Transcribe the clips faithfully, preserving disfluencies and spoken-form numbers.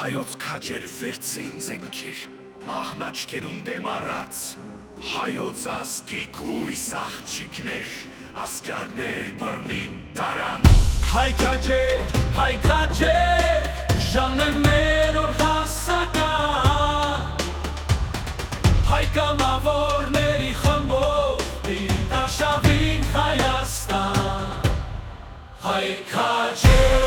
հայոց քաջեր վերցին զենքեր, մահնաճկերում դեմարած, հայոց ազգի կույս աղջիկներ, ասկարներ բռնին տարան։ Հայ քաջեր, հայ քաջեր, ժամներ մեր օր հասական, հայ կամավորների խմբով, դաշավին Հայաստան, հայ քաջեր,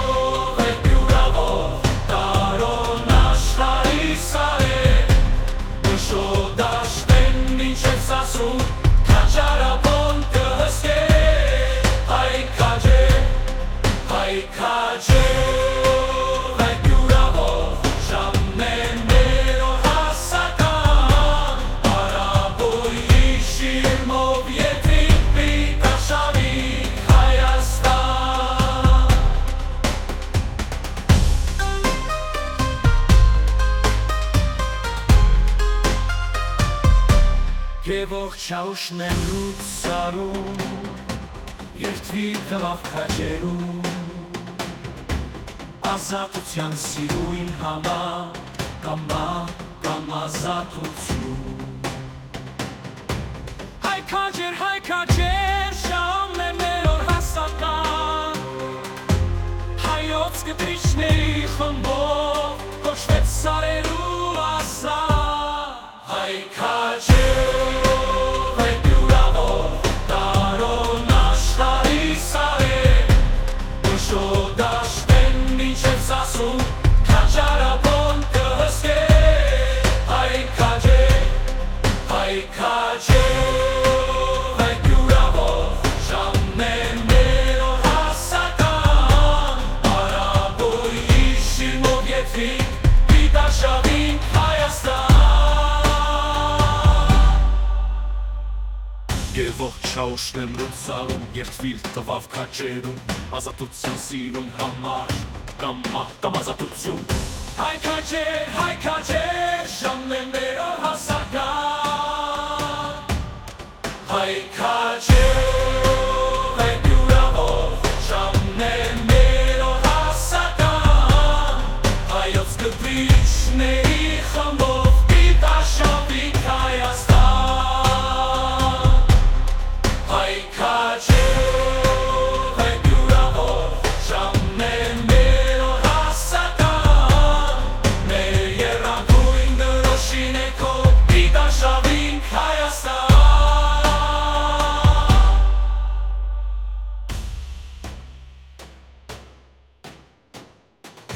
Եվող չաուշնեն լուծարում, երդվիր դվավ քաջերում, ազատության սիրույն համար, կամա, կամ ազատություն։ Հայ քաջեր, հայ քաջեր, ժամներ մեր օր հասական, հայոց կտրիչների խմբով, կոչվեց սարերու ասան, հայ քաջեր, Եվող չաուշնեմ լուծարում, երդվիր տվավ քաջերում, ազատության սիրուն համար, կամա, կամ ազատություն։ Հայ քաջեր, հայ քաջեր, ժամներ մեր օր հասան